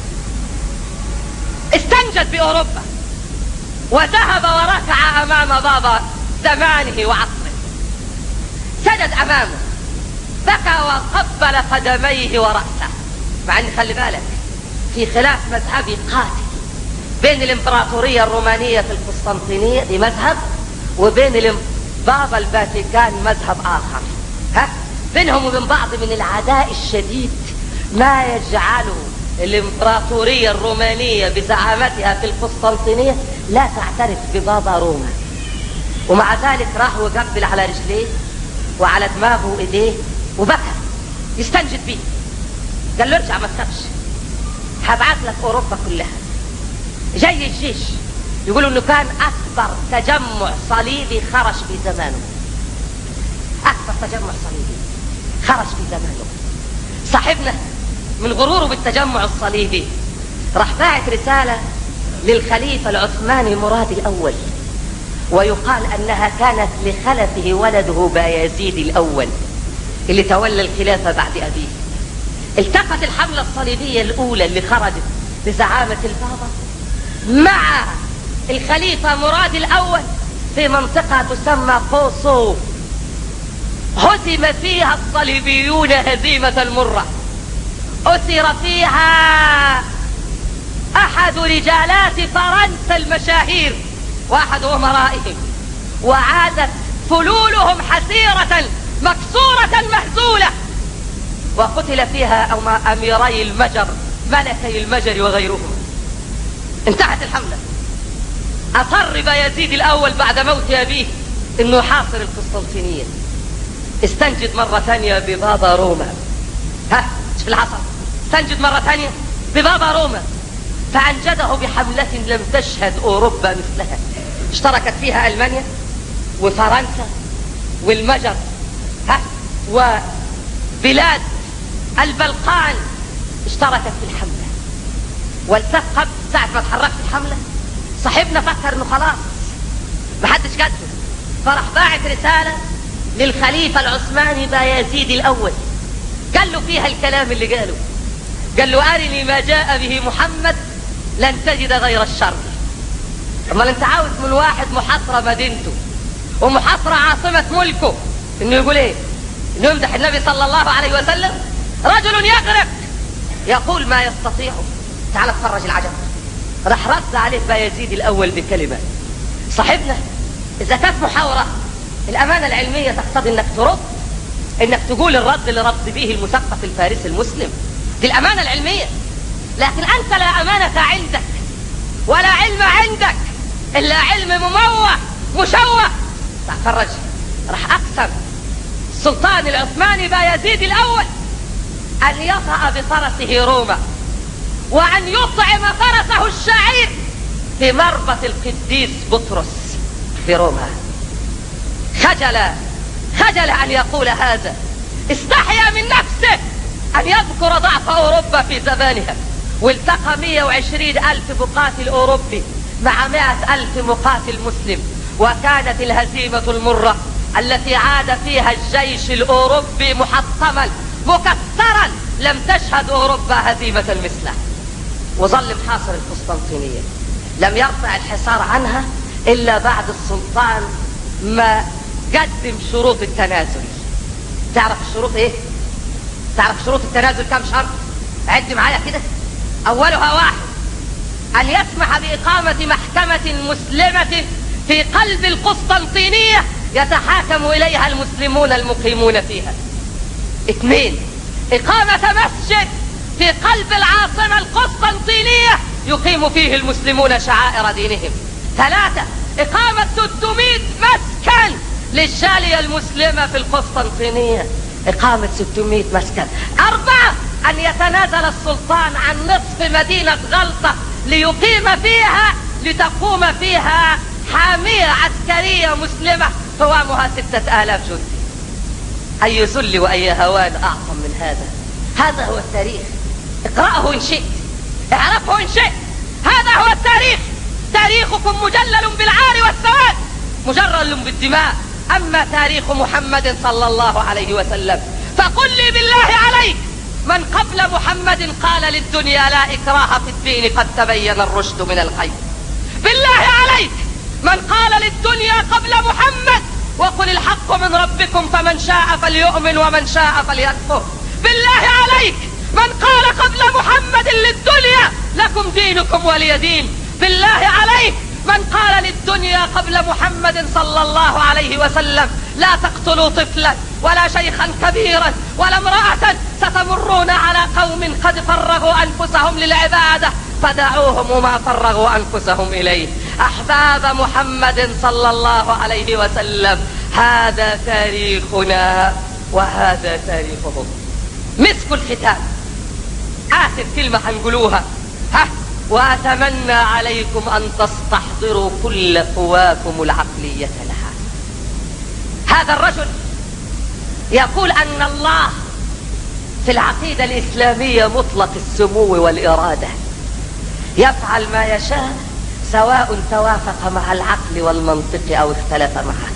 Speaker 1: استنجد بأوروبا وذهب وركع أمام بابا زمانه وعصره، سجد أمامه، بكى وقبل قدميه ورأسه. مع أن خلي بالك في خلاف مذهبي قاتل بين الإمبراطورية الرومانية في القسطنطينية دي مذهب، وبين بابا الفاتيكان مذهب آخر. ها بينهم وبين بعض من العداء الشديد ما يجعله الإمبراطورية الرومانية بزعامتها في القسطنطينية لا تعترف ببابا روما. ومع ذلك راح وقبل على رجليه وعلى دماغه وإيديه وبكى يستنجد بيه. قال له ارجع ما تخافش، هبعث لك أوروبا كلها. جاي الجيش يقولوا انه كان اكبر تجمع صليبي خرج في زمانه، اكبر تجمع صليبي خرج في زمانه. صاحبنا من غروره بالتجمع الصليبي راح باعت رسالة للخليفة العثماني مراد الأول، ويقال أنها كانت لخلفه ولده بايزيد الأول اللي تولى الخلافة بعد أبيه. التقت الحملة الصليبية الأولى اللي خرجت بزعامة البابا مع الخليفة مراد الأول في منطقة تسمى قوصو. هزم فيها الصليبيون هزيمة مرة، أسر فيها أحد رجالات فرنسا المشاهير وأحد أمرائهم، وعادت فلولهم حسيرة مكسورة مهزولة، وقتل فيها أميري المجر ملكي المجر وغيرهم. انتهت الحملة. أصر بايزيد الأول بعد موت أبيه أنه يحاصر القسطنطينية. استنجد مرة ثانية ببابا روما. ها شوف اللي حصل، استنجد مرة ثانية ببابا روما، فأنجده بحملة لم تشهد أوروبا مثلها، اشتركت فيها ألمانيا وفرنسا والمجر، ها وبلاد البلقان اشتركت في الحملة. والتقى ساعة ما تحركت الحملة صاحبنا فكر انه خلاص محدش قده، فراح باعت رسالة للخليفة العثماني بايزيد الأول، قال له فيها الكلام اللي قاله، قال له أرني ما جاء به محمد لن تجد غير الشر. أما انت عاوز من واحد محاصرة مدينته ومحاصرة عاصمة ملكه انه يقول ايه؟ انه يمدح النبي صلى الله عليه وسلم؟ رجل يغرق يقول ما يستطيعه. تعال اتفرج العجب. راح رد عليه بايزيد الأول بكلمة. صاحبنا إذا كانت محاورة الأمانة العلمية تقتضي انك ترد، انك تقول الرد اللي رد به المثقف الفارسي المسلم، دي الأمانة العلمية. لكن أنت لا أمانة عندك ولا علم عندك إلا علم مموه مشوه. تفرج. راح أقسم السلطان العثماني بايزيد الأول أن يطأ بفرسه روما، وأن يطعم فرسه الشعير في مربط القديس بطرس في روما. خجل خجل أن يقول هذا، استحيا من نفسه أن يذكر ضعف أوروبا في زمانها. والتقى مئة وعشرين ألف مقاتل أوروبي مع مئة ألف مقاتل مسلم، وكانت الهزيمة المرة التي عاد فيها الجيش الأوروبي محطما مكسرا لم تشهد أوروبا هزيمة مثله. وظل محاصر القسطنطينية، لم يرفع الحصار عنها إلا بعد السلطان ما قدم شروط التنازل. تعرف الشروط ايه؟ تعرف شروط التنازل كم شرط؟ عد معايا كده. أولها واحد، أن يسمح بإقامة محكمة مسلمة في قلب القسطنطينية يتحاكم إليها المسلمون المقيمون فيها. اثنين، إقامة مسجد في قلب العاصمة القسطنطينية يقيم فيه المسلمون شعائر دينهم. ثلاثة، إقامة ستمائة مسكن للجالية المسلمة في القسطنطينية، إقامة ستمائة مسكن. أربعة، أن يتنازل السلطان عن نصف مدينة غلطة ليقيم فيها لتقوم فيها حامية عسكرية مسلمة قوامها ستة آلاف جندي. أي ذل وأي هوان أعظم من هذا؟ هذا هو التاريخ، اقرأه إن شئت، اعرفه إن شئت. هذا هو التاريخ. تاريخكم مجلل بالعار والسواد، مجرل بالدماء. أما تاريخ محمد صلى الله عليه وسلم فقل لي بالله عليك، من قبل محمد قال للدنيا لا إكراه في الدين قد تبين الرشد من الغي؟ بالله عليك، من قال للدنيا قبل محمد وقل الحق من ربكم فمن شاء فليؤمن ومن شاء فليكفر؟ بالله عليك، من قال قبل محمد للدنيا لكم دينكم ولي دين؟ بالله عليك، من قال للدنيا قبل محمد صلى الله عليه وسلم لا تقتلوا طفلا ولا شيخا كبيرا ولا امرأة ستمرون على قوم قد فرغوا أنفسهم للعبادة فدعوهم وما فرغوا أنفسهم إليه؟ أحباب محمد صلى الله عليه وسلم، هذا تاريخنا وهذا تاريخهم. مسك الختام، آخر كلمة هنقولوها، ها وأتمنى عليكم أن تستحضروا كل قواكم العقلية لها. هذا الرجل يقول أن الله في العقيدة الإسلامية مطلق السمو والإرادة، يفعل ما يشاء سواء توافق مع العقل والمنطق أو اختلف معه.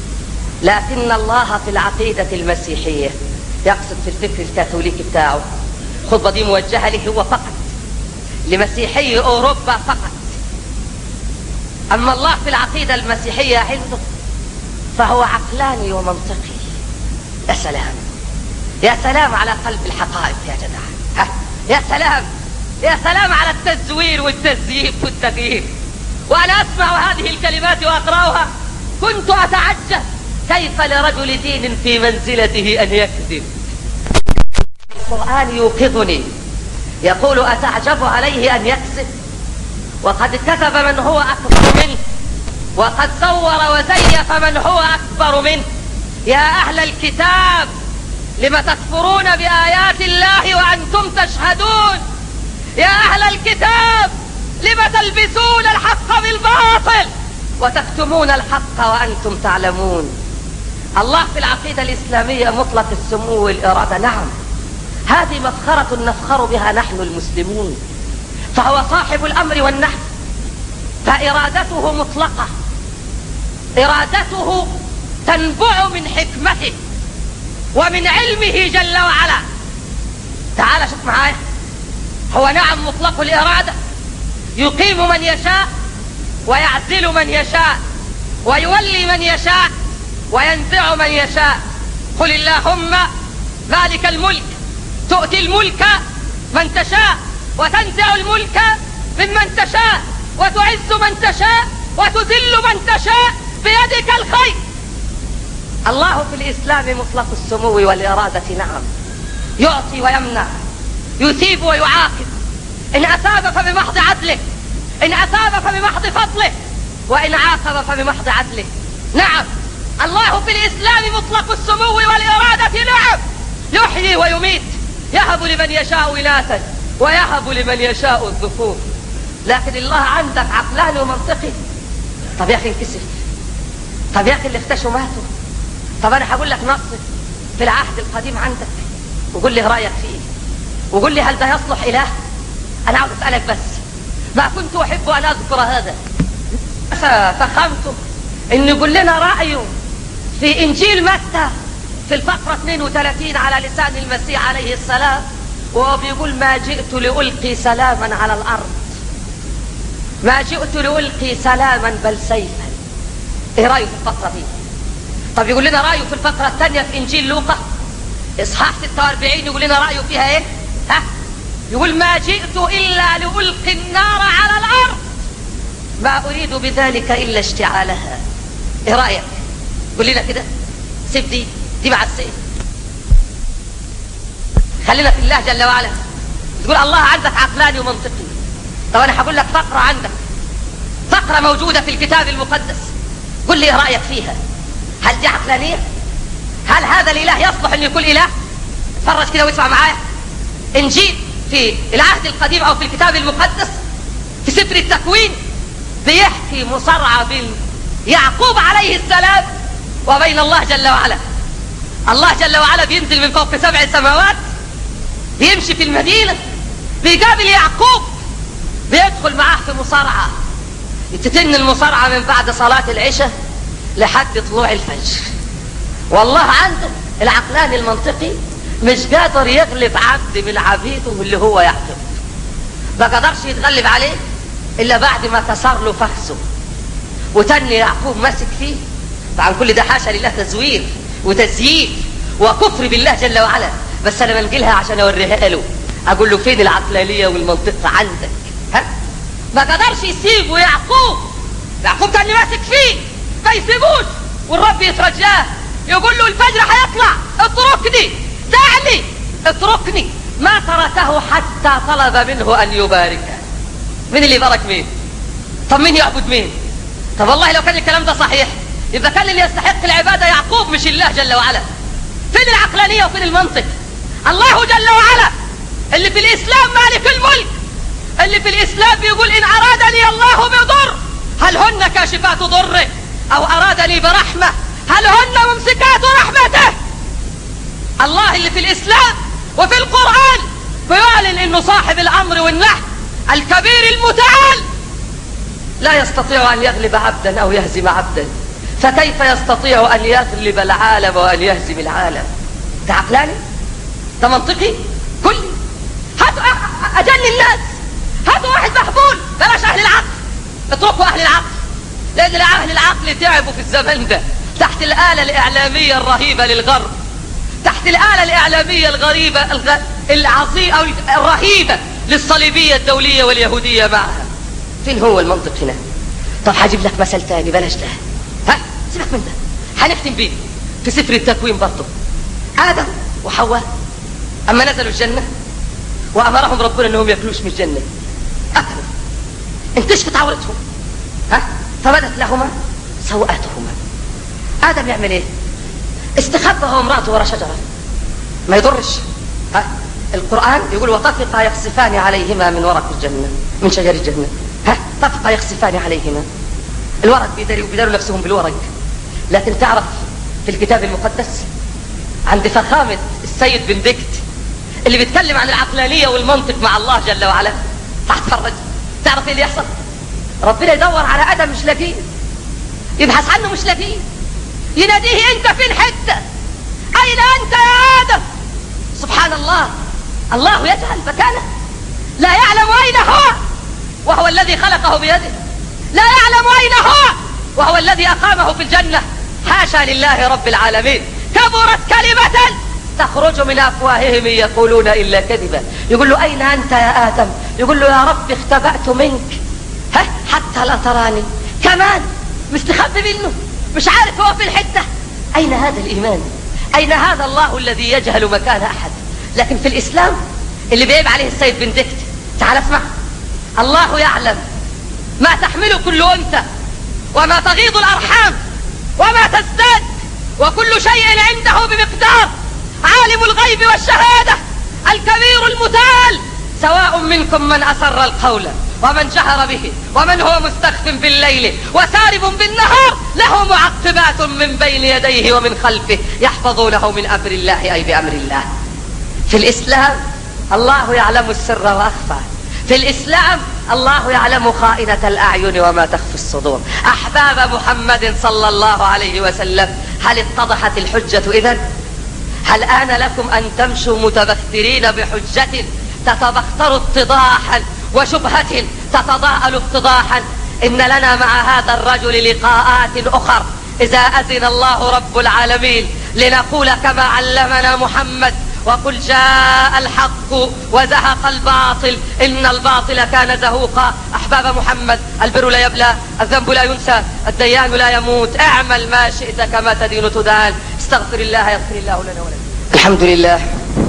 Speaker 1: لكن الله في العقيدة المسيحية، يقصد في الفكر الكاثوليكي بتاعه، الخطبة دي موجهة له هو فقط، لمسيحي أوروبا فقط. أما الله في العقيدة المسيحية عنده فهو عقلاني ومنطقي. يا سلام يا سلام على قلب الحقائق يا جدع، يا سلام يا سلام على التزوير والتزييف والتغيير. وأنا أسمع هذه الكلمات وأقرأها كنت أتعجب كيف لرجل دين في منزلته أن يكذب. القرآن يوقظني يقول أتعجب عليه أن يكذب وقد كذب من هو أكبر منه، وقد صور وزيف من هو أكبر منه. يا أهل الكتاب لم تكفرون بآيات الله وأنتم تشهدون؟ يا أهل الكتاب لم تلبسون الحق بالباطل وتكتمون الحق وأنتم تعلمون؟ الله في العقيدة الإسلامية مطلق السمو والإرادة، نعم، هذه مفخرة نفخر بها نحن المسلمون، فهو صاحب الأمر والنهي، فإرادته مطلقة، إرادته تنبع من حكمته ومن علمه جل وعلا. تعال شوف معايا، هو نعم مطلق الإرادة، يقيم من يشاء ويعزل من يشاء ويولي من يشاء وينزع من يشاء. قل اللهم مالك الملك تؤتي الملك من تشاء وتنزع الملك ممن تشاء وتعز من تشاء وتذل من تشاء بيدك الخير. الله في الإسلام مطلق السمو والإرادة، نعم، يعطي ويمنع، يثيب ويعاقب، إن أثاب فبمحض عدله، إن أثاب فبمحض فضله، وإن عاقب فبمحض عدله. نعم، الله في الإسلام مطلق السمو والإرادة، نعم، يحيي ويميت، يهب لمن يشاء إناثا ويهب لمن يشاء الذكور. لكن الله عندك عقلاني ومنطقي. طب يا أخي انكسف، طب يا أخي اللي اختشوا ماتوا، طب أنا هقول لك نص في العهد القديم عندك وقول لي رأيك فيه، وقول لي هل ده يصلح إله؟ أنا عاوز أسألك بس، ما كنت أحب أن أذكر هذا، فخمت إن يقول لنا رأيه في إنجيل متى في الفقرة اثنين وثلاثين على لسان المسيح عليه السلام، وهو بيقول ما جئت لألقي سلاما على الأرض، ما جئت لألقي سلاما بل سيفا. إيه رأيه في الفقرة دي؟ طب يقول لنا رأيه في الفقرة الثانية في إنجيل لوقا إصحاح ستة وأربعين، يقول لنا رأيه فيها إيه؟ ها؟ يقول ما جئت إلا لألقي النار على الأرض ما أريد بذلك إلا اشتعالها. إيه رأيك؟ قول لنا كده، سيب دي دي مع السيف، خلينا في الله جل وعلا. تقول الله عندك عقلاني ومنطقي، طب أنا هقول لك فقرة عندك، فقرة موجودة في الكتاب المقدس، قل لي إيه رأيك فيها؟ هل دي عقلانية؟ هل هذا الإله يصلح أن يكون إله؟ اتفرج كده واسمع معايا. إنجيل في العهد القديم أو في الكتاب المقدس في سفر التكوين بيحكي مصارعة بين يعقوب عليه السلام وبين الله جل وعلا. الله جل وعلا بينزل من فوق سبع سماوات، بيمشي في المدينة، بيقابل يعقوب، بيدخل معاه في مصارعة، تتن المصارعة من بعد صلاة العشاء لحد طلوع الفجر. والله عنده العقلاني المنطقي مش قادر يغلب عبد من عبيده اللي هو يعقوب، ما قدرش يتغلب عليه إلا بعد ما كسر له فخذه وتني يعقوب ماسك فيه. طبعا كل ده حاشا لله تزوير وتزييف وكفر بالله جل وعلا، بس أنا بنقلها عشان أوريها له، أقول له فين العقلانية والمنطق عندك؟ ها؟ ما قدرش يسيبه يعقوب، يعقوب كان ماسك فيه ما يسيبوش، والرب يترجاه يقول له الفجر هيطلع، اتركني، دعني، اتركني. ما تركه حتى طلب منه أن يباركه. مين اللي يبارك مين؟ طب مين يعبد مين؟ طب والله لو كان الكلام ده صحيح يبقى كان اللي يستحق العبادة يعقوب مش الله جل وعلا. فين العقلانية وفين المنطق؟ الله جل وعلا اللي في الإسلام مالك الملك، اللي في الإسلام بيقول إن أرادني الله بضر هل هن كاشفات ضره، أو أرادني برحمة هل هن ممسكات رحمته. الله اللي في الإسلام وفي القرآن بيعلن إنه صاحب الأمر والنهي الكبير المتعال، لا يستطيع أن يغلب عبدا أو يهزم عبدا، فكيف يستطيع أن يغلب العالم وأن يهزم العالم؟ ده عقلاني؟ ده منطقي؟ كلي هاتوا أجل الناس، هاتوا واحد محبول، بلاش أهل العقل، اتركوا أهل العقل، لأن أهل العقل تعبوا في الزمن ده تحت الآلة الإعلامية الرهيبة للغرب، تحت الآلة الإعلامية الغريبة الغ... العظيمة أو الرهيبة للصليبية الدولية واليهودية معها. فين هو المنطق هنا؟ طب هجيب لك مثل تاني، بلاش ده، ها سيبك من ده، هنختم بيه في سفر التكوين برضه. آدم وحواء أما نزلوا الجنة وأمرهم ربنا أنهم يأكلوش من الجنة، أكلوا، انكشفت عورتهم، ها فبدت لهما سوءاتهما. آدم يعمل إيه؟ استخبى هو وامرأته ورا شجرة، ما يضرش. ها القرآن يقول وطفقا يخصفان عليهما من ورق الجنة، من شجر الجنة. ها طفقا يخصفان عليهما، الورق بيداروا بيداروا نفسهم بالورق. لكن تعرف في الكتاب المقدس عند فخامة السيد بندكت اللي بيتكلم عن العقلانية والمنطق مع الله جل وعلا، هتفرج تعرف ايه اللي يحصل؟ ربنا يدور على آدم مش لاقيه، يبحث عنه مش لاقيه، يناديه انت فين حتة، اين انت يا آدم؟ سبحان الله، الله يجهل مكانه، لا يعلم اين هو وهو الذي خلقه بيده، لا يعلم اين هو وهو الذي اقامه في الجنة. حاشا لله رب العالمين، كبرت كلمة تخرج من افواههم يقولون الا كذبا. يقول له اين انت يا آدم؟ يقول له يا رب اختبأت منك ها حتى لا تراني، كمان مستخبي منه، مش عارف هو في الحتة. اين هذا الايمان؟ اين هذا الله الذي يجهل مكان احد؟ لكن في الاسلام اللي بيعيب عليه السيد بندكت، تعال اسمع، الله يعلم ما تحمل كل انثى وما تغيض الارحام وما تزداد، وكل شيء عنده بمقدار، عالم الغيب والشهادة الكبير المتعال، سواء منكم من أسر القول ومن جهر به ومن هو مستخف بالليل وسارب بالنهار، له معقبات من بين يديه ومن خلفه يحفظونه من أمر الله أي بأمر الله. في الإسلام الله يعلم السر وأخفى، في الإسلام الله يعلم خائنة الأعين وما تخفي الصدور. أحباب محمد صلى الله عليه وسلم، هل اتضحت الحجة إذن؟ هل آن لكم أن تمشوا متبخترين بحجة تتبختر اتضاحا وشبهة تتضاءل اتضاحا؟ إن لنا مع هذا الرجل لقاءات أخر إذا أذن الله رب العالمين، لنقول كما علمنا محمد وقل جاء الحق وزهق الباطل إن الباطل كان زهوقا. أحباب محمد، البر لا يبلى، الذنب لا ينسى، الديان لا يموت، اعمل ما شئت كما تدين تدان. استغفر الله يغفر الله لنا ولكم. الحمد لله،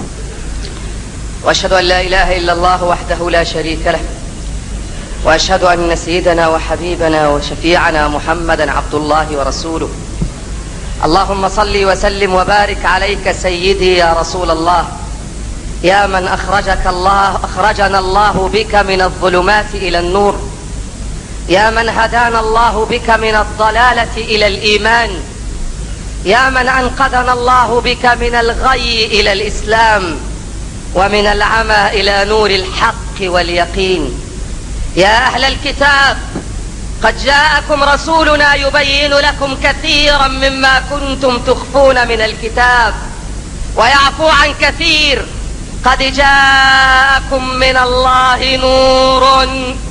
Speaker 1: وأشهد أن لا إله إلا الله وحده لا شريك له، وأشهد أن سيدنا وحبيبنا وشفيعنا محمدا عبد الله ورسوله. اللهم صل وسلم وبارك عليك سيدي يا رسول الله، يا من أخرجك الله أخرجنا الله بك من الظلمات إلى النور، يا من هدانا الله بك من الضلالة إلى الإيمان، يا من أنقذنا الله بك من الغي إلى الإسلام ومن العمى إلى نور الحق واليقين. يا أهل الكتاب، قد جاءكم رسولنا يبين لكم كثيرا مما كنتم تخفون من الكتاب ويعفو عن كثير. قد جاءكم من الله نور،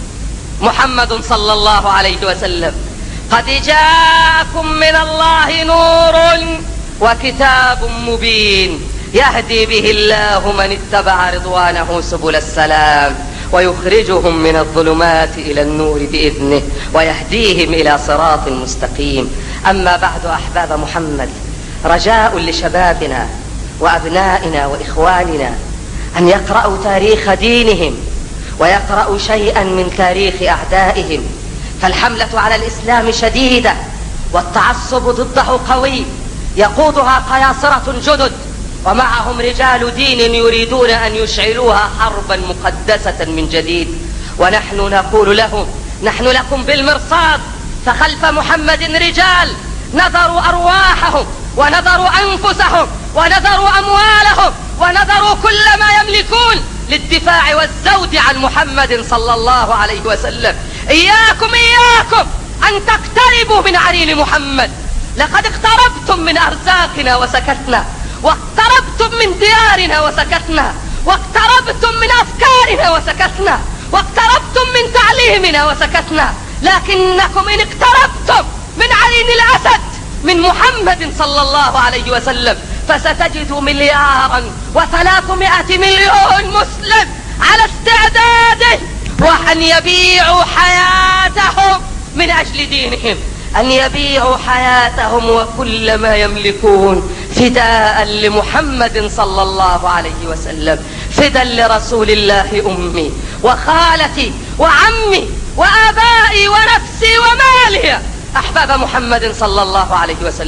Speaker 1: محمد صلى الله عليه وسلم، قد جاءكم من الله نور وكتاب مبين يهدي به الله من اتبع رضوانه سبل السلام ويخرجهم من الظلمات إلى النور بإذنه ويهديهم إلى صراط مستقيم. أما بعد، أحباب محمد، رجاء لشبابنا وأبنائنا وإخواننا أن يقرأوا تاريخ دينهم ويقرأوا شيئا من تاريخ أعدائهم، فالحملة على الإسلام شديدة والتعصب ضده قوي، يقودها قياصرة جدد ومعهم رجال دين يريدون أن يشعلوها حربا مقدسة من جديد. ونحن نقول لهم: نحن لكم بالمرصاد، فخلف محمد رجال نذروا أرواحهم ونذروا أنفسهم ونذروا أموالهم ونذروا كل ما يملكون للدفاع والزود عن محمد صلى الله عليه وسلم. إياكم إياكم أن تقتربوا من عرين محمد، لقد اقتربتم من أرزاقنا وسكتنا، واقتربتم من ديارنا وسكتنا، واقتربتم من أفكارنا وسكتنا، واقتربتم من تعليمنا وسكتنا، لكنكم إن اقتربتم من عين الأسد من محمد صلى الله عليه وسلم فستجدوا مليارا وثلاثمائة مليون مسلم على استعداد وأن يبيعوا حياتهم من أجل دينهم، أن يبيعوا حياتهم وكل ما يملكون فداء لمحمد صلى الله عليه وسلم، فدا لرسول الله أمي وخالتي وعمي وآبائي ونفسي ومالي. أحباب محمد صلى الله عليه وسلم،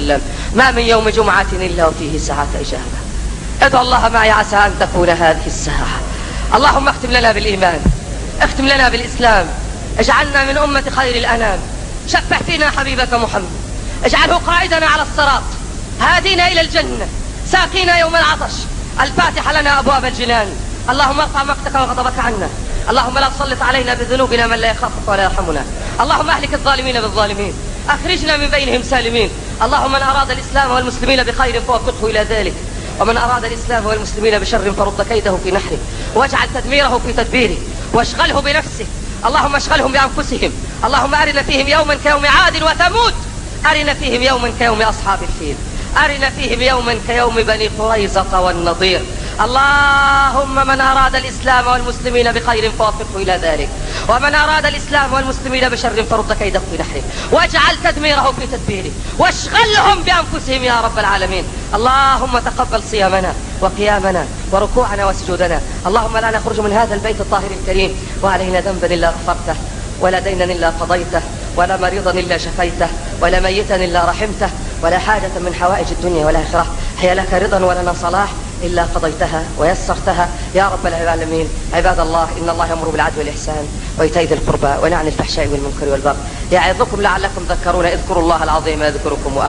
Speaker 1: ما من يوم جمعة إلا وفيه ساعة إجابة. ادعو الله معي عسى أن تكون هذه الساعة. اللهم اختم لنا بالإيمان، اختم لنا بالإسلام، اجعلنا من أمة خير الأنام. شفع فينا حبيبك محمد، اجعله قائدنا على الصراط، هادينا إلى الجنة، ساقينا يوم العطش، الفاتح لنا أبواب الجنان. اللهم ارفع مقتك وغضبك عنا، اللهم لا تسلط علينا بذنوبنا من لا يخافك ولا يرحمنا. اللهم اهلك الظالمين بالظالمين، اخرجنا من بينهم سالمين. اللهم من أراد الإسلام والمسلمين بخير فوفقه إلى ذلك، ومن أراد الإسلام والمسلمين بشر فرد كيده في نحره، واجعل تدميره في تدبيره، واشغله بنفسه. اللهم اشغلهم بأنفسهم. اللهم أرنا فيهم يوما كيوم عاد وثمود، أرنا فيهم يوما كيوم أصحاب الفيل، أرنا فيهم يوما كيوم بني قريظة والنضير. اللهم من أراد الإسلام والمسلمين بخير فوفقه إلى ذلك، ومن أراد الإسلام والمسلمين بشر فرد كيده في نحره، واجعل تدميره في تدبيره، واشغلهم بأنفسهم يا رب العالمين. اللهم تقبل صيامنا وقيامنا وركوعنا وسجودنا. اللهم لا نخرج من هذا البيت الطاهر الكريم وعلينا ذنبا إلا غفرته، ولا دينا إلا قضيته، ولا مريضا إلا شفيته، ولا ميتا إلا رحمته، ولا حاجة من حوائج الدنيا والآخرة هي لك رضا ولنا صلاح إلا قضيتها ويسرتها يا رب العالمين. عباد الله، إن الله يأمر بالعدل والإحسان وإيتاء ذي القربى وينهى عن الفحشاء والمنكر والبغي يعظكم لعلكم تذكرون. اذكروا الله العظيم يذكركم.